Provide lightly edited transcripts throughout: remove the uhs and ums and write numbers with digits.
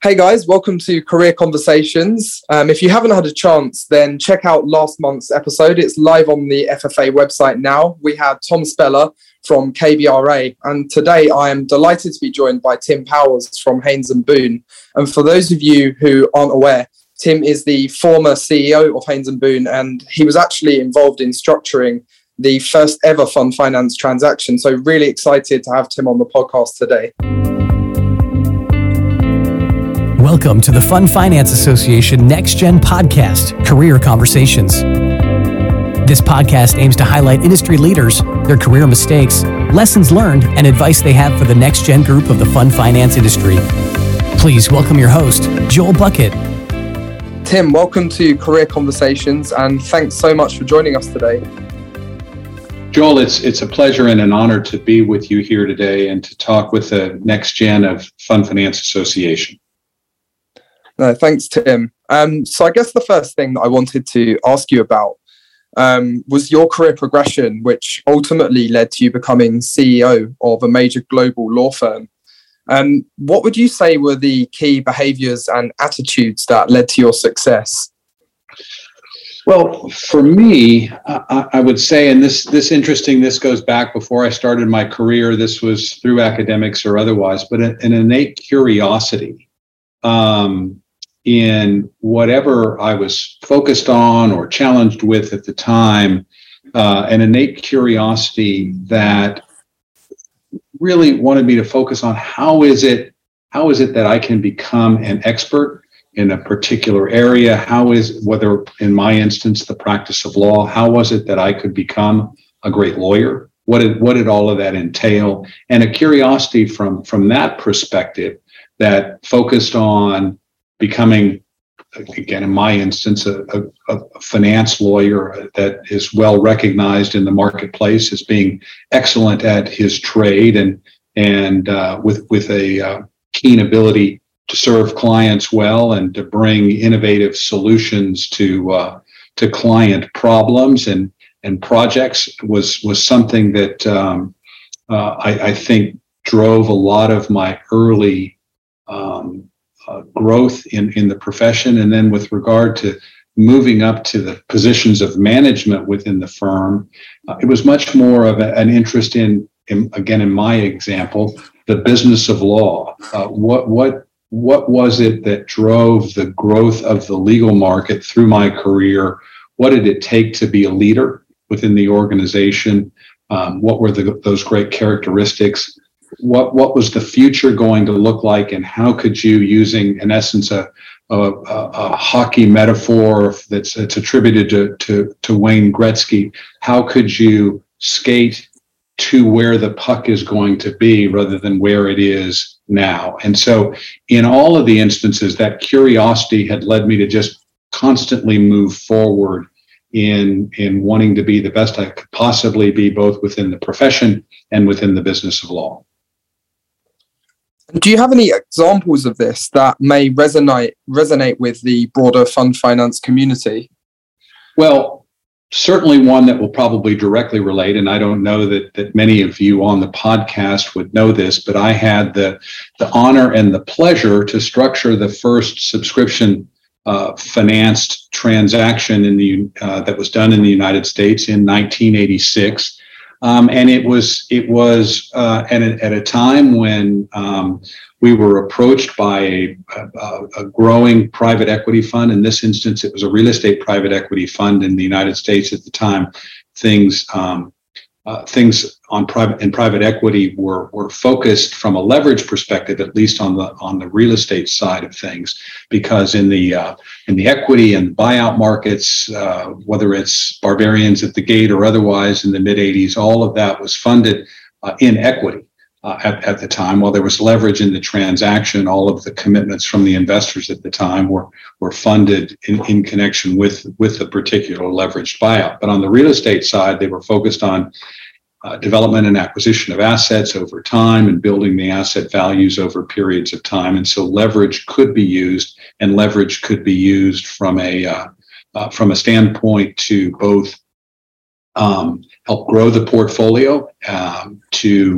Hey guys, welcome to Career Conversations. If you haven't had a chance, then check out last month's episode. It's live on the FFA website now. We had Tom Speller from KBRA, and today I am delighted to be joined by Tim Powers from Haynes & Boone. And for those of you who aren't aware, Tim is the former CEO of Haynes & Boone, and he was actually involved in structuring the first ever fund finance transaction. So really excited to have Tim on the podcast today. Welcome to the Fund Finance Association Next Gen Podcast, Career Conversations. This podcast aims to highlight industry leaders, their career mistakes, lessons learned, and advice they have for the next gen group of the fund finance industry. Please welcome your host, Joel Bucket. Tim, welcome to Career Conversations, and thanks so much for joining us today. Joel, it's a pleasure and an honor to be with you here today and to talk with the next gen of Fund Finance Association. No, thanks, Tim. So I guess the first thing that I wanted to ask you about was your career progression, which ultimately led to you becoming CEO of a major global law firm. What would you say were the key behaviors and attitudes that led to your success? Well, for me, I would say, and this goes back before I started my career. This was through academics or otherwise, but an innate curiosity in whatever I was focused on or challenged with at the time, an innate curiosity that really wanted me to focus on how is it that I can become an expert in a particular area? Whether in my instance, the practice of law, how was it that I could become a great lawyer? What did all of that entail? And a curiosity from that perspective that focused on becoming, again, in my instance, a finance lawyer that is well recognized in the marketplace as being excellent at his trade and with a keen ability to serve clients well and to bring innovative solutions to client problems and projects was something that I think drove a lot of my early growth in the profession. And then with regard to moving up to the positions of management within the firm, it was much more of an interest in my example, the business of law. What was it that drove the growth of the legal market through my career? What did it take to be a leader within the organization? What were those great characteristics? What was the future going to look like, and how could you, using in essence a hockey metaphor that's attributed to Wayne Gretzky, how could you skate to where the puck is going to be rather than where it is now? And so in all of the instances, that curiosity had led me to just constantly move forward in wanting to be the best I could possibly be, both within the profession and within the business of law. Do you have any examples of this that may resonate with the broader fund finance community? Well, certainly one that will probably directly relate, and I don't know that many of you on the podcast would know this, but I had the honor and the pleasure to structure the first subscription financed transaction that was done in the United States in 1986. And it was at a time when we were approached by a growing private equity fund. In this instance, it was a real estate private equity fund in the United States at the time. Things on private equity were focused from a leverage perspective, at least on the real estate side of things, because in the equity and buyout markets, whether it's Barbarians at the Gate or otherwise in the mid 80s, all of that was funded in equity at the time. While there was leverage in the transaction, all of the commitments from the investors at the time were funded in connection with the particular leveraged buyout. But on the real estate side, they were focused on development and acquisition of assets over time and building the asset values over periods of time. And so leverage could be used, and leverage could be used from a standpoint to both help grow the portfolio, to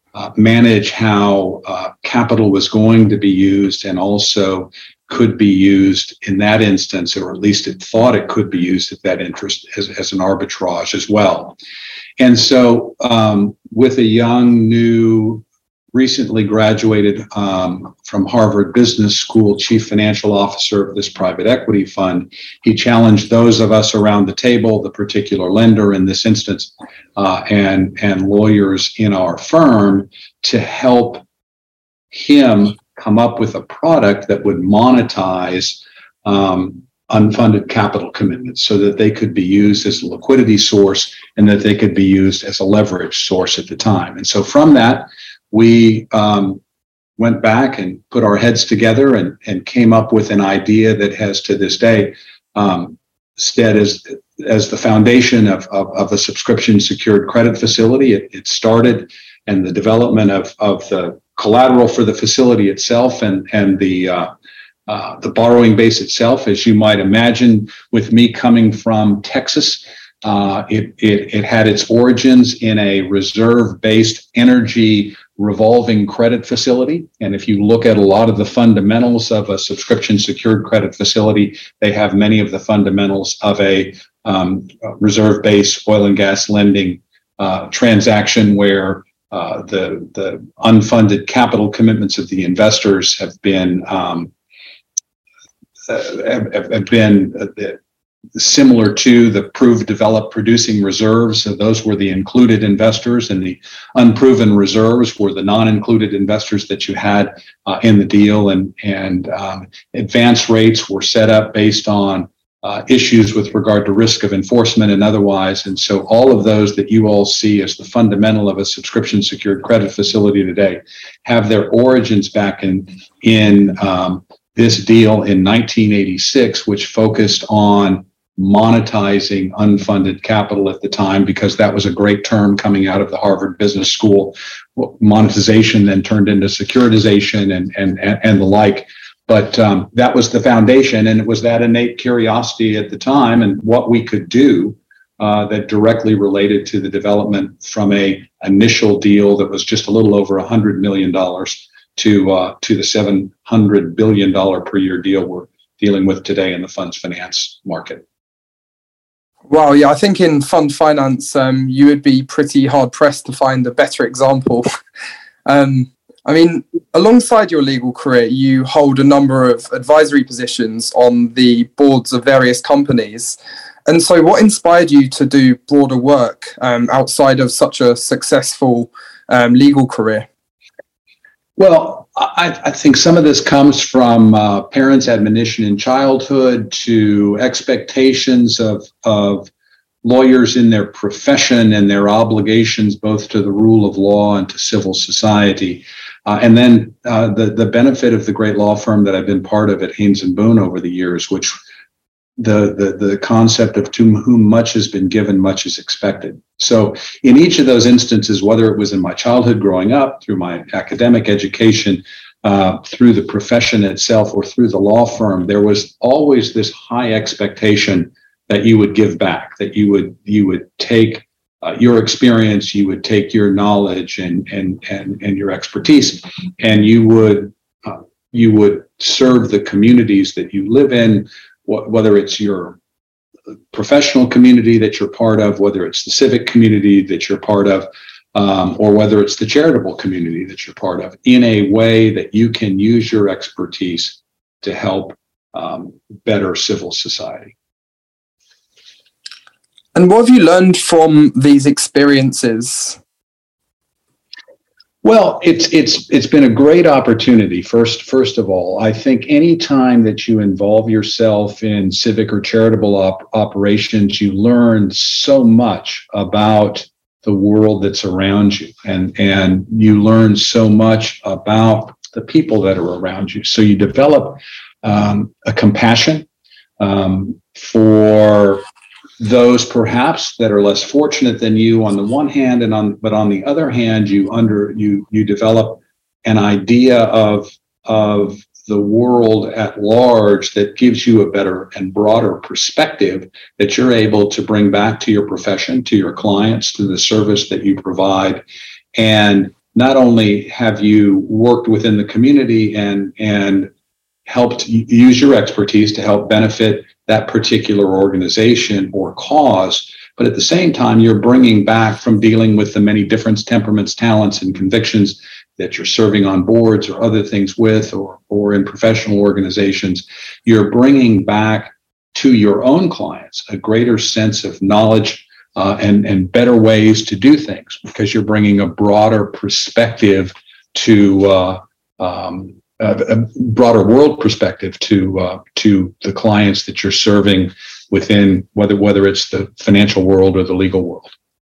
manage how capital was going to be used, and also could be used in that instance, or at least it thought it could be used at that interest as an arbitrage as well. And so with a young, new, recently graduated from Harvard Business School chief financial officer of this private equity fund, he challenged those of us around the table, the particular lender in this instance, and lawyers in our firm, to help him come up with a product that would monetize unfunded capital commitments so that they could be used as a liquidity source and that they could be used as a leverage source at the time. And so from that, we went back and put our heads together and came up with an idea that has to this day stood as the foundation of a subscription secured credit facility. It started, and the development of the collateral for the facility itself and the borrowing base itself, as you might imagine, with me coming from Texas, it had its origins in a reserve-based energy revolving credit facility. And if you look at a lot of the fundamentals of a subscription secured credit facility, they have many of the fundamentals of a reserve-based oil and gas lending transaction, where the unfunded capital commitments of the investors have been similar to the proved, developed, producing reserves. So those were the included investors, and the unproven reserves were the non-included investors that you had in the deal. And advance rates were set up based on issues with regard to risk of enforcement and otherwise. And so all of those that you all see as the fundamental of a subscription secured credit facility today have their origins back in this deal in 1986, which focused on monetizing unfunded capital at the time, because that was a great term coming out of the Harvard Business School. Monetization then turned into securitization and the like. But that was the foundation, and it was that innate curiosity at the time and what we could do that directly related to the development from a initial deal that was just a little over $100 million to the $700 billion per year deal we're dealing with today in the funds finance market. Wow, yeah, I think in fund finance, you would be pretty hard pressed to find a better example. I mean, alongside your legal career, you hold a number of advisory positions on the boards of various companies. And so what inspired you to do broader work outside of such a successful legal career? Well, I think some of this comes from parents' admonition in childhood to expectations of lawyers in their profession and their obligations both to the rule of law and to civil society. And then the benefit of the great law firm that I've been part of at Haynes & Boone over the years, which the concept of to whom much has been given, much is expected. So in each of those instances, whether it was in my childhood growing up, through my academic education, through the profession itself, or through the law firm, there was always this high expectation that you would give back, that you would take your experience, you would take your knowledge and your expertise, and you would serve the communities that you live in, whether it's your professional community that you're part of, whether it's the civic community that you're part of, or whether it's the charitable community that you're part of, in a way that you can use your expertise to help better civil society. And what have you learned from these experiences? Well, it's been a great opportunity. First of all, I think any time that you involve yourself in civic or charitable operations, you learn so much about the world that's around you, and you learn so much about the people that are around you. So you develop a compassion for those perhaps that are less fortunate than you on the one hand, but on the other hand, you develop an idea of the world at large that gives you a better and broader perspective that you're able to bring back to your profession, to your clients, to the service that you provide, and not only have you worked within the community and helped use your expertise to help benefit that particular organization or cause, but at the same time, you're bringing back from dealing with the many different temperaments, talents, and convictions that you're serving on boards or other things with, or in professional organizations, you're bringing back to your own clients a greater sense of knowledge and better ways to do things, because you're bringing a broader perspective to a broader world perspective to the clients that you're serving within, whether it's the financial world or the legal world.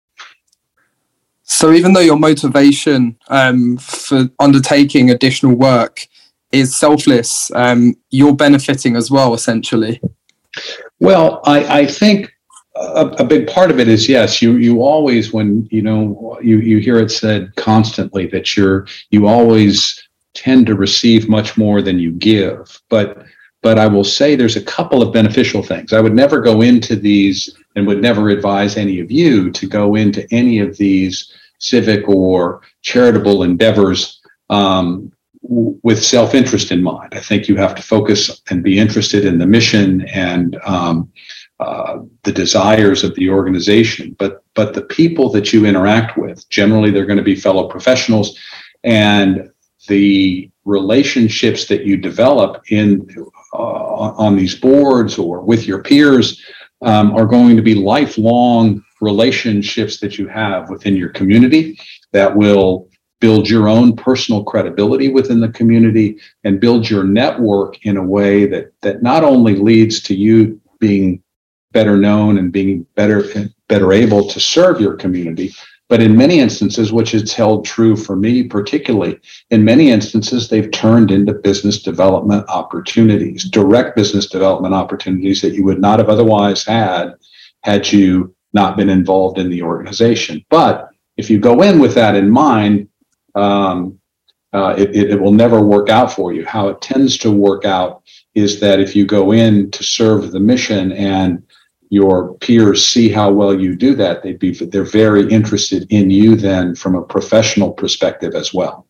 So even though your motivation for undertaking additional work is selfless, you're benefiting as well, essentially. Well, I think a big part of it is, yes, you always, when you hear it said constantly that you always tend to receive much more than you give, but I will say there's a couple of beneficial things. I would never go into these, and would never advise any of you to go into any of these civic or charitable endeavors with self-interest in mind. I think you have to focus and be interested in the mission and the desires of the organization. But the people that you interact with, generally they're going to be fellow professionals, and the relationships that you develop on these boards or with your peers are going to be lifelong relationships that you have within your community that will build your own personal credibility within the community and build your network in a way that not only leads to you being better known and being better able to serve your community, but in many instances, which has held true for me particularly, in many instances, they've turned into business development opportunities, direct business development opportunities that you would not have otherwise had you not been involved in the organization. But if you go in with that in mind, it will never work out for you. How it tends to work out is that if you go in to serve the mission and your peers see how well you do that, they're very interested in you then from a professional perspective as well.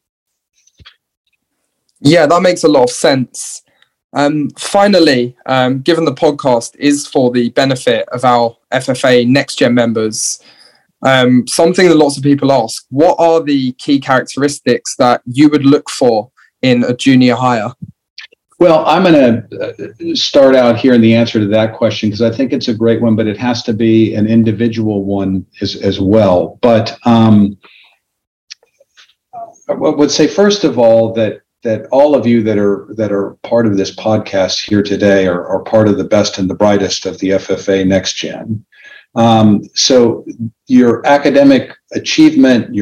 Yeah, that makes a lot of sense. Finally, given the podcast is for the benefit of our FFA Next Gen members, something that lots of people ask, what are the key characteristics that you would look for in a junior hire? Well, I'm going to start out here in the answer to that question because I think it's a great one, but it has to be an individual one as well. But I would say, first of all, that all of you that are part of this podcast here today are part of the best and the brightest of the FFA Next Gen. So your academic achievement,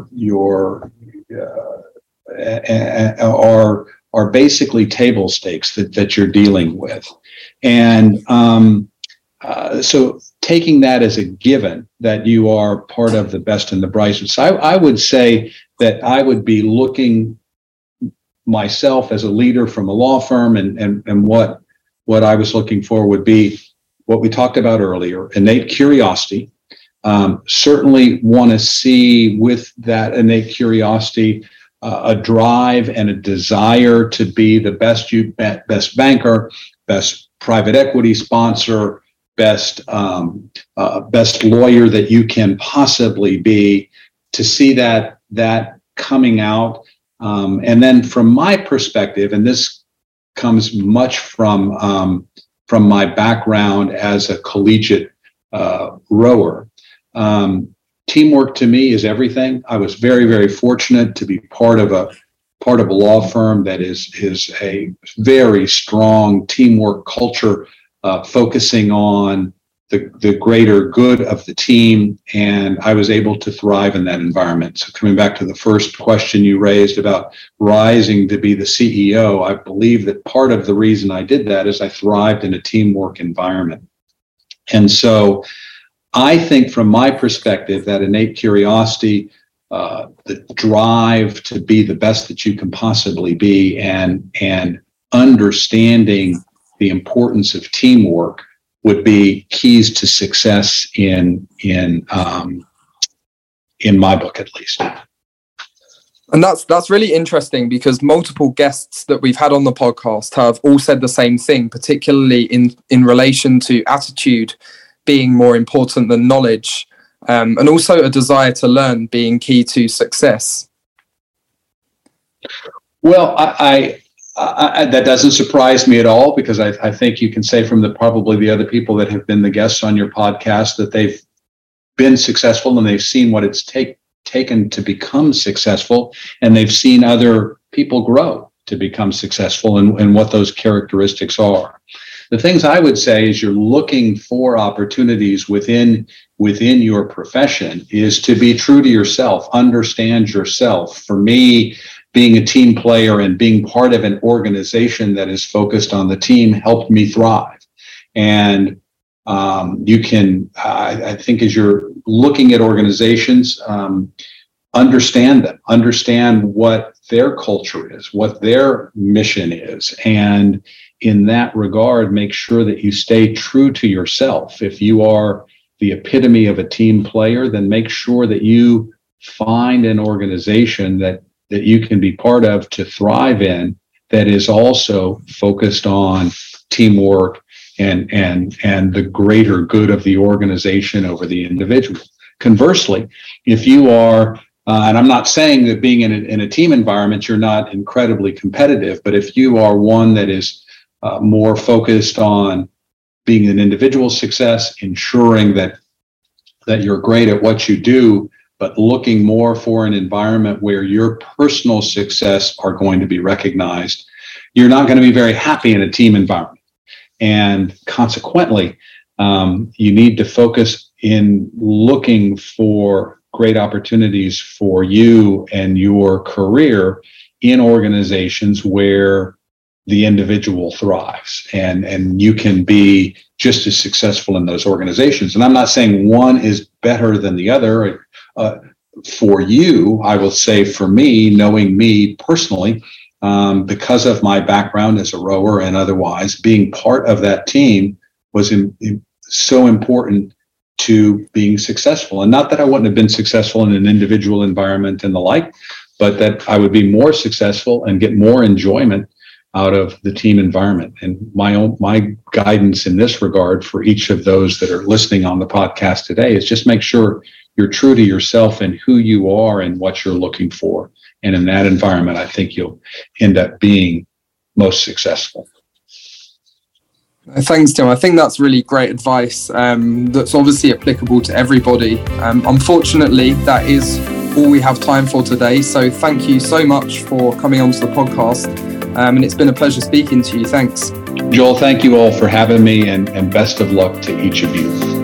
are basically table stakes that you're dealing with. And so taking that as a given that you are part of the best and the brightest, I would say that I would be looking myself as a leader from a law firm, and what I was looking for would be what we talked about earlier, innate curiosity. Certainly want to see with that innate curiosity a drive and a desire to be the best banker, best private equity sponsor, best lawyer that you can possibly be, to see that coming out. And then from my perspective, and this comes much from my background as a collegiate rower, teamwork to me is everything. I was very, very fortunate to be part of a law firm that is a very strong teamwork culture, focusing on the greater good of the team, and I was able to thrive in that environment. So coming back to the first question you raised about rising to be the CEO, I believe that part of the reason I did that is I thrived in a teamwork environment. And so I think from my perspective, that innate curiosity, the drive to be the best that you can possibly be, and understanding the importance of teamwork would be keys to success in my book, at least. And that's really interesting, because multiple guests that we've had on the podcast have all said the same thing, particularly in relation to attitude being more important than knowledge, and also a desire to learn being key to success. Well, I that doesn't surprise me at all, because I think you can say from probably the other people that have been the guests on your podcast that they've been successful and they've seen what it's taken to become successful, and they've seen other people grow to become successful, and what those characteristics are. The things I would say is you're looking for opportunities within your profession is to be true to yourself, understand yourself. For me, being a team player and being part of an organization that is focused on the team helped me thrive. And you can, I think, as you're looking at organizations, understand them, understand what their culture is, what their mission is. And in that regard, make sure that you stay true to yourself. If you are the epitome of a team player, then make sure that you find an organization that you can be part of to thrive in, that is also focused on teamwork and the greater good of the organization over the individual. Conversely, if you are, and I'm not saying that being in a team environment, you're not incredibly competitive, but if you are one that is more focused on being an individual success, ensuring that you're great at what you do, but looking more for an environment where your personal success are going to be recognized, you're not going to be very happy in a team environment. And consequently, you need to focus in looking for great opportunities for you and your career in organizations where the individual thrives, and you can be just as successful in those organizations. And I'm not saying one is better than the other. For you, I will say for me, knowing me personally, because of my background as a rower and otherwise, being part of that team was so important to being successful. And not that I wouldn't have been successful in an individual environment and the like, but that I would be more successful and get more enjoyment out of the team environment. And my guidance in this regard for each of those that are listening on the podcast today is just make sure you're true to yourself and who you are and what you're looking for. And in that environment, I think you'll end up being most successful. Thanks, Tim. I think that's really great advice that's obviously applicable to everybody. Unfortunately, that is all we have time for today. So thank you so much for coming onto the podcast. And it's been a pleasure speaking to you. Thanks. Joel, thank you all for having me, and best of luck to each of you.